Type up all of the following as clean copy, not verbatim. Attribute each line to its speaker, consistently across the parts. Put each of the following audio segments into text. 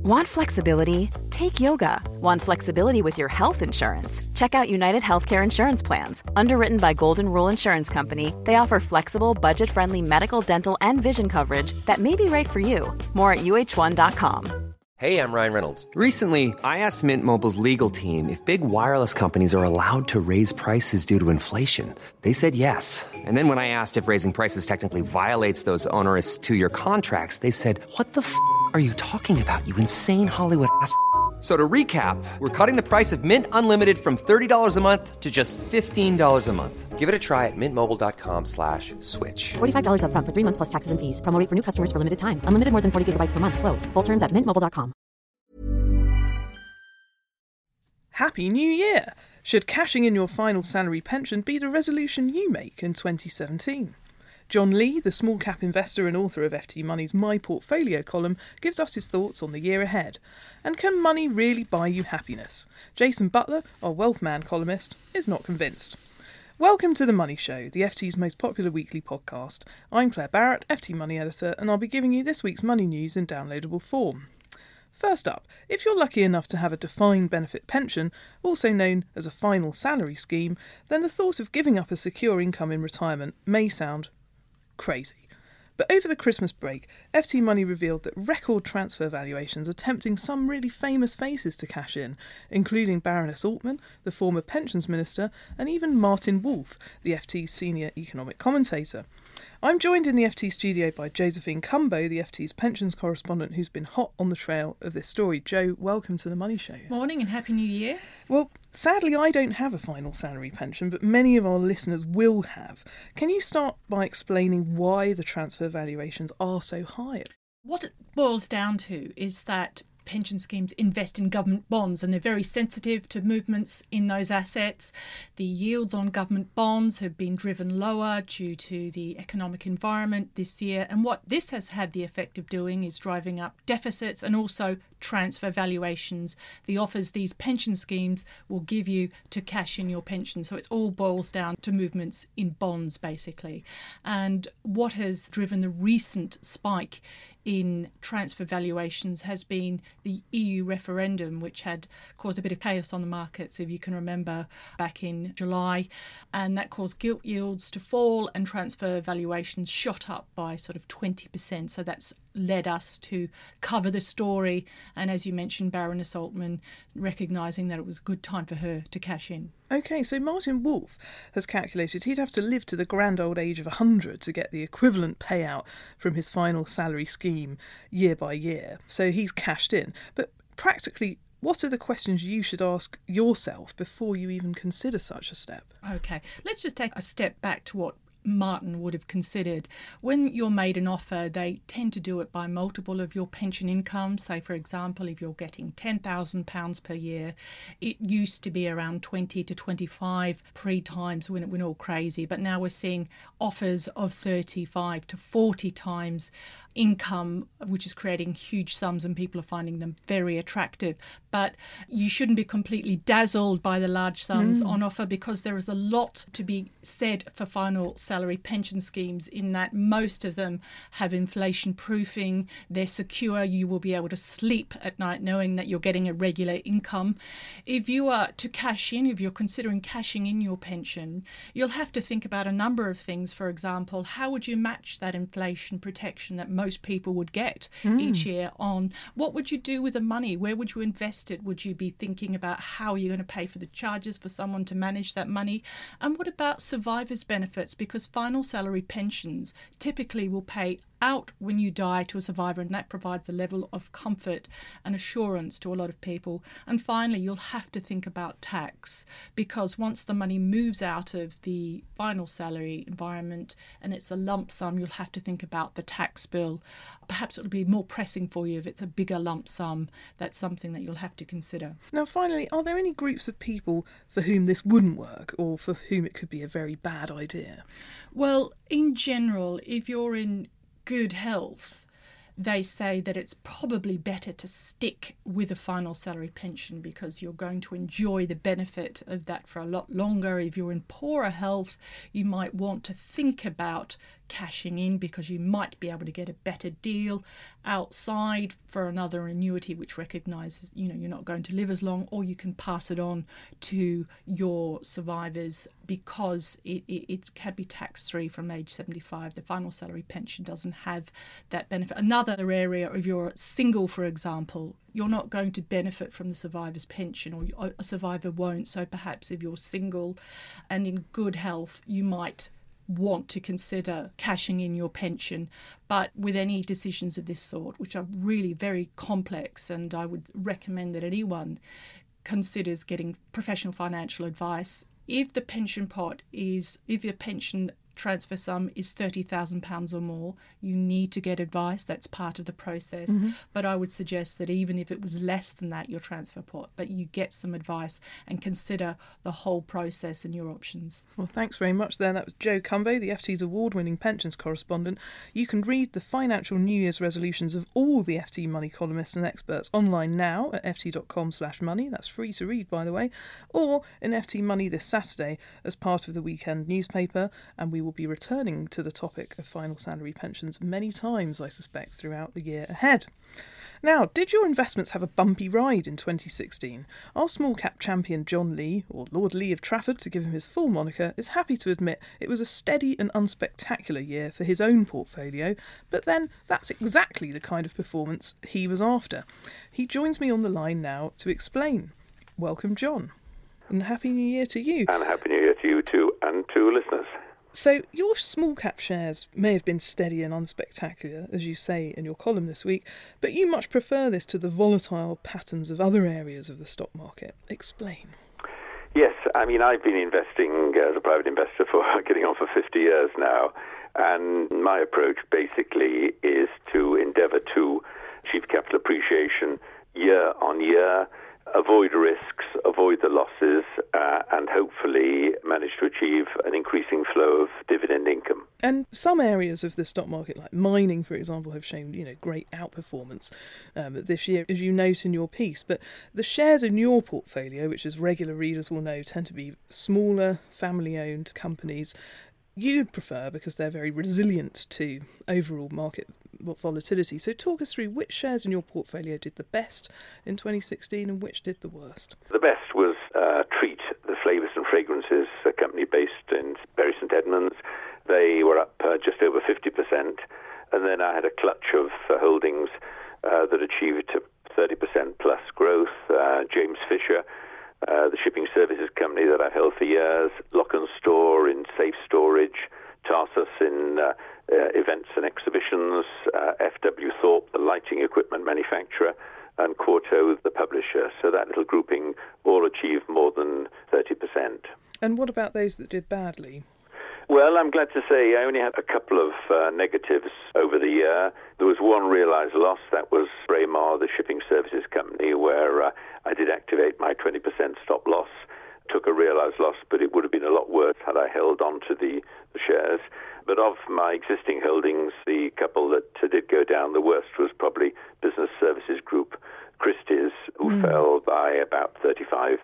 Speaker 1: Want flexibility? Take yoga. Want flexibility with your health insurance? Check out United Healthcare Insurance Plans. Underwritten by Golden Rule Insurance Company, they offer flexible, budget-friendly medical, dental, and vision coverage that may be right for you. More at uh1.com.
Speaker 2: Hey, I'm Ryan Reynolds. Recently, I asked Mint Mobile's legal team if big wireless companies are allowed to raise prices due to inflation. They said yes. And then when I asked if raising prices technically violates those onerous two-year contracts, they said, "What the f*** are you talking about, you insane Hollywood ass?" So to recap, we're cutting the price of Mint Unlimited from $30 a month to just $15 a month. Give it a try at mintmobile.com/switch.
Speaker 3: $45 up front for 3 months plus taxes and fees. Promo rate for new customers for limited time. Unlimited more than 40 gigabytes per month. Slows full terms at mintmobile.com.
Speaker 4: Happy New Year! Should cashing in your final salary pension be the resolution you make in 2017? John Lee, the small cap investor and author of FT Money's My Portfolio column, gives us his thoughts on the year ahead. And can money really buy you happiness? Jason Butler, our Wealth Man columnist, is not convinced. Welcome to The Money Show, the FT's most popular weekly podcast. I'm Claire Barrett, FT Money editor, and I'll be giving you this week's money news in downloadable form. First up, if you're lucky enough to have a defined benefit pension, also known as a final salary scheme, then the thought of giving up a secure income in retirement may sound crazy. But over the Christmas break, FT Money revealed that record transfer valuations are tempting some really famous faces to cash in, including Baroness Altman, the former pensions minister, and even Martin Wolf, the FT's senior economic commentator. I'm joined in the FT studio by Josephine Cumbo, the FT's pensions correspondent, who's been hot on the trail of this story. Jo, welcome to The Money Show.
Speaker 5: Morning and Happy New Year.
Speaker 4: Well, sadly I don't have a final salary pension, but many of our listeners will have. Can you start by explaining why the transfer valuations are so high?
Speaker 5: What it boils down to is that pension schemes invest in government bonds and they're very sensitive to movements in those assets. The yields on government bonds have been driven lower due to the economic environment this year, and what this has had the effect of doing is driving up deficits and also transfer valuations, the offers these pension schemes will give you to cash in your pension. So it all boils down to movements in bonds basically. And what has driven the recent spike in transfer valuations has been the EU referendum, which had caused a bit of chaos on the markets, if you can remember, back in July. And that caused gilt yields to fall and transfer valuations shot up by sort of 20%. So that's led us to cover the story. And as you mentioned, Baroness Altman recognising that it was a good time for her to cash in.
Speaker 4: OK, so Martin Wolf has calculated he'd have to live to the grand old age of 100 to get the equivalent payout from his final salary scheme year by year. So he's cashed in. But practically, what are the questions you should ask yourself before you even consider such a step?
Speaker 5: OK, let's just take a step back to what Martin would have considered. When you're made an offer, they tend to do it by multiple of your pension income. Say, for example, if you're getting £10,000 per year, it used to be around 20 to 25 pre-times when it went all crazy. But now we're seeing offers of 35 to 40 times income, which is creating huge sums, and people are finding them very attractive. But you shouldn't be completely dazzled by the large sums on offer, because there is a lot to be said for final salary pension schemes, in that most of them have inflation proofing, they're secure, you will be able to sleep at night knowing that you're getting a regular income. If you are to cash in, if you're considering cashing in your pension, you'll have to think about a number of things. For example, how would you match that inflation protection that most people would get each year on? What would you do with the money? Where would you invest it? Would you be thinking about how you're going to pay for the charges for someone to manage that money? And what about survivors' benefits? Because final salary pensions typically will pay out when you die to a survivor, and that provides a level of comfort and assurance to a lot of people. And finally, you'll have to think about tax, because once the money moves out of the final salary environment and it's a lump sum, you'll have to think about the tax bill. Perhaps it'll be more pressing for you if it's a bigger lump sum. That's something that you'll have to consider.
Speaker 4: Now, finally, are there any groups of people for whom this wouldn't work, or for whom it could be a very bad idea?
Speaker 5: Well, in general, if you're in good health, they say that it's probably better to stick with a final salary pension, because you're going to enjoy the benefit of that for a lot longer. If you're in poorer health, you might want to think about cashing in because you might be able to get a better deal outside for another annuity which recognises, you're not going to live as long, or you can pass it on to your survivors because it can be tax-free from age 75. The final salary pension doesn't have that benefit. Another area, if you're single, for example, you're not going to benefit from the survivor's pension, or a survivor won't. So perhaps if you're single and in good health, you might want to consider cashing in your pension. But with any decisions of this sort, which are really very complex, and I would recommend that anyone considers getting professional financial advice, if the pension transfer sum is £30,000 or more, you need to get advice. That's part of the process. But I would suggest that even if it was less than that, your transfer pot, that you get some advice and consider the whole process and your options.
Speaker 4: Well, thanks very much there. That was Jo Cumbo, the FT's award-winning pensions correspondent. You can read the financial New Year's resolutions of all the FT Money columnists and experts online now at ft.com/money. That's free to read, by the way, or in FT Money this Saturday as part of the weekend newspaper. And we will be returning to the topic of final salary pensions many times, I suspect, throughout the year ahead. Now, did your investments have a bumpy ride in 2016? Our small cap champion John Lee, or Lord Lee of Trafford to give him his full moniker, is happy to admit it was a steady and unspectacular year for his own portfolio, but then that's exactly the kind of performance he was after. He joins me on the line now to explain. Welcome, John, and Happy New Year to you.
Speaker 6: And Happy New Year to you too, and to listeners.
Speaker 4: So your small cap shares may have been steady and unspectacular, as you say in your column this week, but you much prefer this to the volatile patterns of other areas of the stock market. Explain.
Speaker 6: Yes, I mean, I've been investing as a private investor for getting on for 50 years now, and my approach basically is to endeavour to achieve capital appreciation year on year, avoid risks, avoid the losses, and hopefully manage to achieve an increasing flow of dividend income.
Speaker 4: And some areas of the stock market, like mining, for example, have shown great outperformance this year, as you note in your piece. But the shares in your portfolio, which as regular readers will know, tend to be smaller, family-owned companies, you'd prefer because they're very resilient to overall market volatility. So talk us through which shares in your portfolio did the best in 2016 and which did the worst.
Speaker 6: The best was Treat, the flavours and fragrances, a company based in Bury St Edmunds. They were up just over 50%. And then I had a clutch of holdings that achieved 30% plus growth. James Fisher, the shipping services company that I've held for years, Lock and Store in safe storage, Tarsus in events and exhibitions, F.W. Thorpe, the lighting equipment manufacturer, and Quarto, the publisher. So that little grouping all achieved more than 30%. And
Speaker 4: what about those that did badly?
Speaker 6: Well, I'm glad to say I only had a couple of negatives over the year. There was one realised loss. That was Braemar, the shipping services company, where I did activate my 20% stop loss. Took a realised loss, but it would have been a lot worse had I held on to the shares. But of my existing holdings, the couple that did go down the worst was probably Business Services Group, Christie's, who fell by about 35%.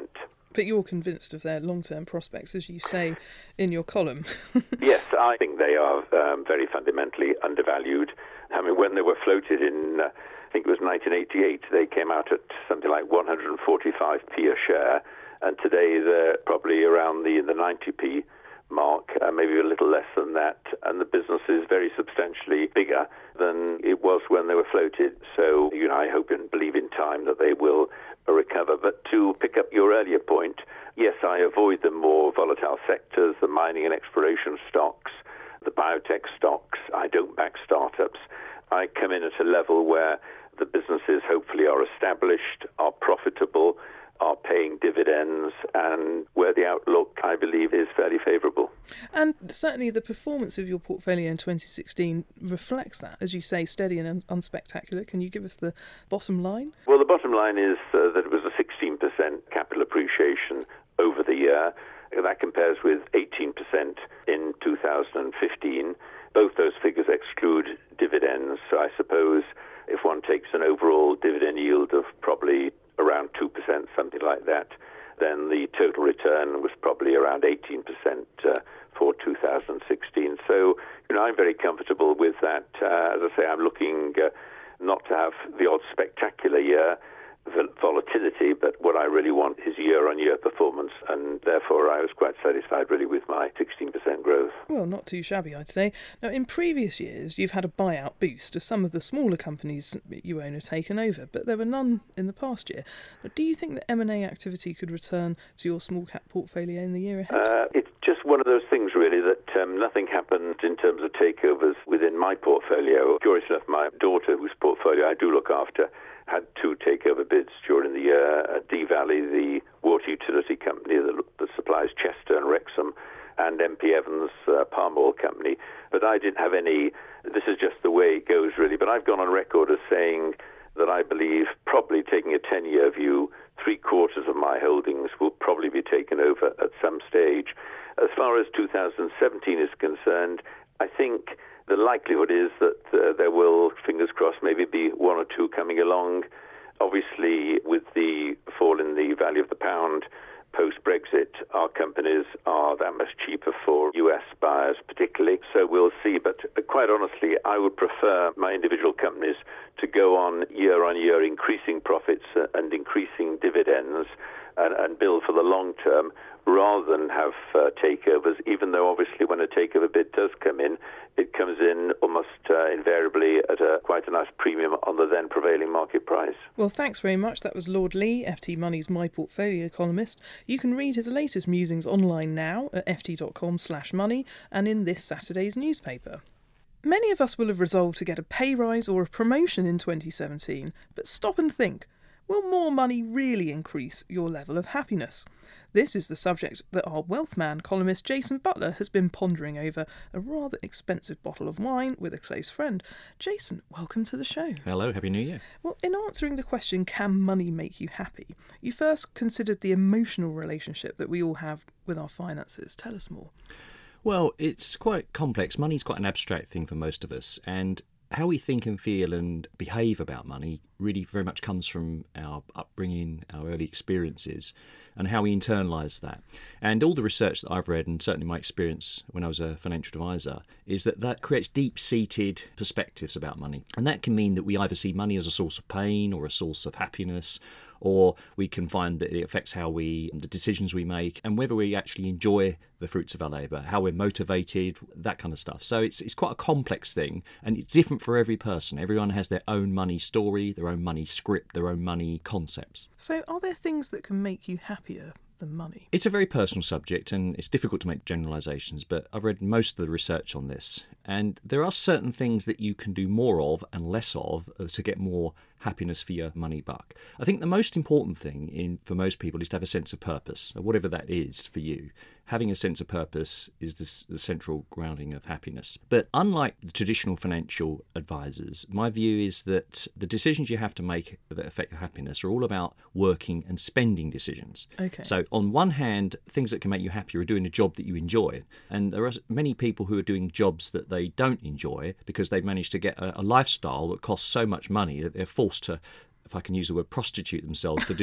Speaker 4: But you're convinced of their long-term prospects, as you say in your column.
Speaker 6: Yes, I think they are very fundamentally undervalued. I mean, when they were floated in, I think it was 1988, they came out at something like 145p a share, and today they're probably around the 90p mark, maybe a little less than that, and the business is very substantially bigger than it was when they were floated. So, I hope and believe in time that they will recover. But to pick up your earlier point, yes, I avoid the more volatile sectors, the mining and exploration stocks, the biotech stocks. I don't back startups. I come in at a level where the businesses hopefully are established, are profitable, are paying dividends, and where the outlook, I believe, is fairly favourable.
Speaker 4: And certainly the performance of your portfolio in 2016 reflects that, as you say, steady and unspectacular. Can you give us the bottom line? Well,
Speaker 6: the bottom line is that it was a 16% capital appreciation over the year. That compares with 18% in 2015. Both those figures exclude dividends, so I suppose if one takes an overall dividend yield of probably around 2%, something like that, then the total return was probably around 18% for 2016. So, I'm very comfortable with that. As I say, I'm looking not to have the odd spectacular year volatility, but what I really want is year-on-year performance, and therefore I was quite satisfied really with my 16% growth.
Speaker 4: Well, not too shabby, I'd say. Now, in previous years, you've had a buyout boost as some of the smaller companies you own are taken over, but there were none in the past year. Now, do you think that M&A activity could return to your small-cap portfolio in the year ahead?
Speaker 6: It's just one of those things, really, that nothing happened in terms of takeovers within my portfolio. Curious enough, my daughter, whose portfolio I do look after, had 2 takeover bids during the year. Dee Valley, the water utility company that supplies Chester and Wrexham, and MP Evans, palm oil company. But I didn't have any. This is just the way it goes, really. But I've gone on record as saying that I believe, probably taking a 10-year view, 3/4 of my holdings will probably be taken over at some stage. As far as 2017 is concerned, I think the likelihood is that there will, fingers crossed, maybe be 1 or 2 coming along. Obviously, with the fall in the value of the pound post-Brexit, our companies are that much cheaper for US buyers particularly. So we'll see. But quite honestly, I would prefer my individual companies to go on year increasing profits and increasing dividends and build for the long term, rather than have takeovers, even though obviously when a takeover bid does come in, it comes in almost invariably at quite a nice premium on the then prevailing market price.
Speaker 4: Well, thanks very much. That was Lord Lee, FT Money's My Portfolio columnist. You can read his latest musings online now at ft.com/money and in this Saturday's newspaper. Many of us will have resolved to get a pay rise or a promotion in 2017, but stop and think. Will more money really increase your level of happiness? This is the subject that our Wealthman columnist Jason Butler has been pondering over a rather expensive bottle of wine with a close friend. Jason, welcome to the show.
Speaker 7: Hello, Happy New Year.
Speaker 4: Well, in answering the question, can money make you happy, you first considered the emotional relationship that we all have with our finances. Tell us more.
Speaker 7: Well, it's quite complex. Money's quite an abstract thing for most of us, and how we think and feel and behave about money really very much comes from our upbringing, our early experiences, and how we internalise that. And all the research that I've read, and certainly my experience when I was a financial advisor, is that creates deep-seated perspectives about money. And that can mean that we either see money as a source of pain or a source of happiness, or we can find that it affects the decisions we make, and whether we actually enjoy the fruits of our labour, how we're motivated, that kind of stuff. So it's quite a complex thing, and it's different for every person. Everyone has their own money story, their own money script, their own money concepts.
Speaker 4: So are there things that can make you happier than money?
Speaker 7: It's a very personal subject, and it's difficult to make generalisations, but I've read most of the research on this, and there are certain things that you can do more of and less of to get more happiness for your money buck. I think the most important thing for most people is to have a sense of purpose, whatever that is for you. Having a sense of purpose is the central grounding of happiness. But unlike the traditional financial advisors, my view is that the decisions you have to make that affect your happiness are all about working and spending decisions.
Speaker 4: Okay.
Speaker 7: So on one hand, things that can make you happy are doing a job that you enjoy. And there are many people who are doing jobs that they don't enjoy because they've managed to get a lifestyle that costs so much money that they're forced to, if I can use the word, prostitute themselves to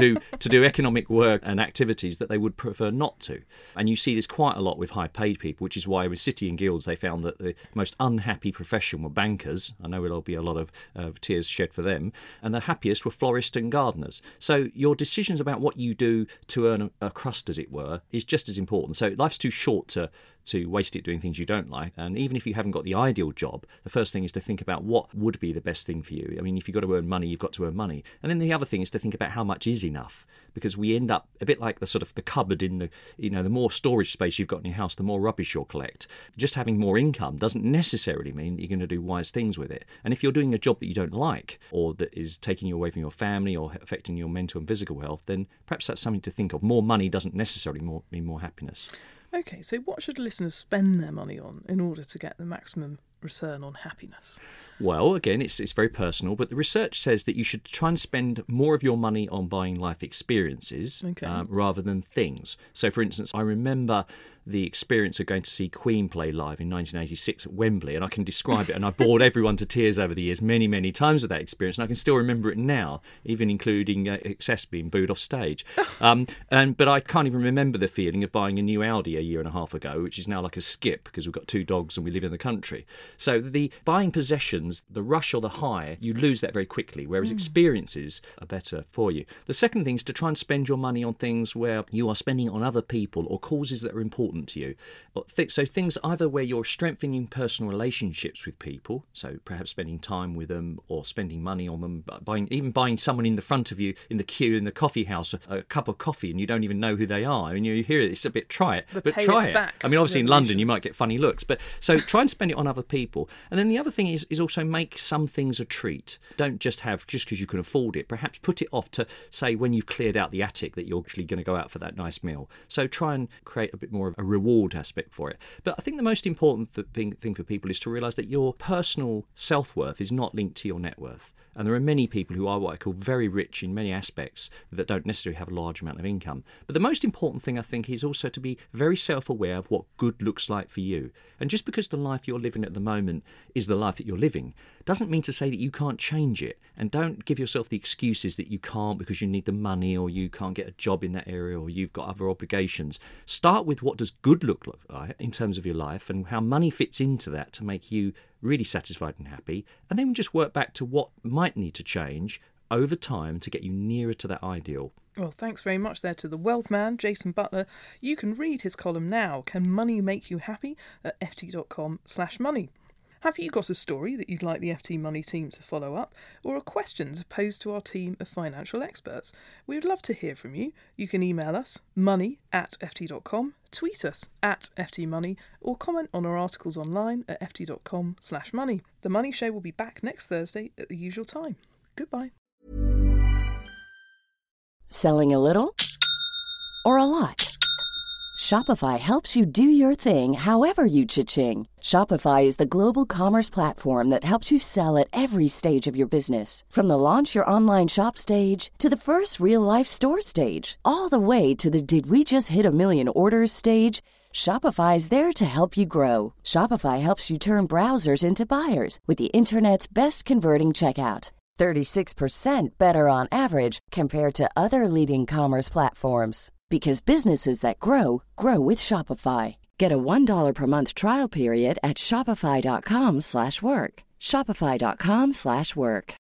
Speaker 7: do economic work and activities that they would prefer not to. And you see this quite a lot with high-paid people, which is why with City and Guilds they found that the most unhappy profession were bankers. I know there'll be a lot of tears shed for them. And the happiest were florists and gardeners. So your decisions about what you do to earn a crust, as it were, is just as important. So life's too short to waste it doing things you don't like. And even if you haven't got the ideal job, the first thing is to think about what would be the best thing for you. I mean, if you've got to earn money, you've got to earn money. And then the other thing is to think about how much is enough, because we end up a bit like the sort of the cupboard in the more storage space you've got in your house, the more rubbish you'll collect. Just having more income doesn't necessarily mean that you're going to do wise things with it. And if you're doing a job that you don't like, or that is taking you away from your family or affecting your mental and physical health, then perhaps that's something to think of. More money doesn't necessarily mean more happiness.
Speaker 4: Okay, so what should listeners spend their money on in order to get the maximum return on happiness?
Speaker 7: Well, again, it's very personal, but the research says that you should try and spend more of your money on buying life experiences rather than things. So, for instance, I remember the experience of going to see Queen play live in 1986 at Wembley, and I can describe it, and I bored everyone to tears over the years many, many times with that experience, and I can still remember it now, even including Excess being booed off stage. But I can't even remember the feeling of buying a new Audi a year and a half ago, which is now like a skip because we've got 2 dogs and we live in the country. So the buying possessions, the rush or the high, you lose that very quickly, whereas experiences are better for you. The second thing is to try and spend your money on things where you are spending it on other people or causes that are important to you. So things either where you're strengthening personal relationships with people, so perhaps spending time with them or spending money on them, buying someone in the front of you in the queue in the coffee house a cup of coffee and you don't even know who they are, and you hear it, it's a bit, try it, but try it. I mean, obviously in London you might get funny looks, but so try and spend it on other people. And then the other thing is also make some things a treat. Don't just have just because you can afford it. Perhaps put it off to say when you've cleared out the attic that you're actually going to go out for that nice meal. So try and create a bit more of a reward aspect for it. But I think the most important thing for people is to realise that your personal self-worth is not linked to your net worth. And there are many people who are what I call very rich in many aspects that don't necessarily have a large amount of income. But the most important thing, I think, is also to be very self-aware of what good looks like for you. And just because the life you're living at the moment is the life that you're living, doesn't mean to say that you can't change it. And don't give yourself the excuses that you can't because you need the money or you can't get a job in that area or you've got other obligations. Start with what does good look like in terms of your life and how money fits into that to make you really satisfied and happy, and then just work back to what might need to change over time to get you nearer to that ideal.
Speaker 4: Well, thanks very much there to the wealth man, Jason Butler. You can read his column now, Can Money Make You Happy? At ft.com/money. Have you got a story that you'd like the FT Money team to follow up, or are questions posed to our team of financial experts? We would love to hear from you. You can email us, money@ft.com, tweet us @FTMoney, or comment on our articles online at ft.com/money. The Money Show will be back next Thursday at the usual time. Goodbye.
Speaker 8: Selling a little or a lot? Shopify helps you do your thing however you cha-ching. Shopify is the global commerce platform that helps you sell at every stage of your business. From the launch your online shop stage to the first real-life store stage, all the way to the did we just hit a million orders stage. Shopify is there to help you grow. Shopify helps you turn browsers into buyers with the internet's best converting checkout. 36% better on average compared to other leading commerce platforms. Because businesses that grow, grow with Shopify. Get a $1 per month trial period at shopify.com/work. Shopify.com/work.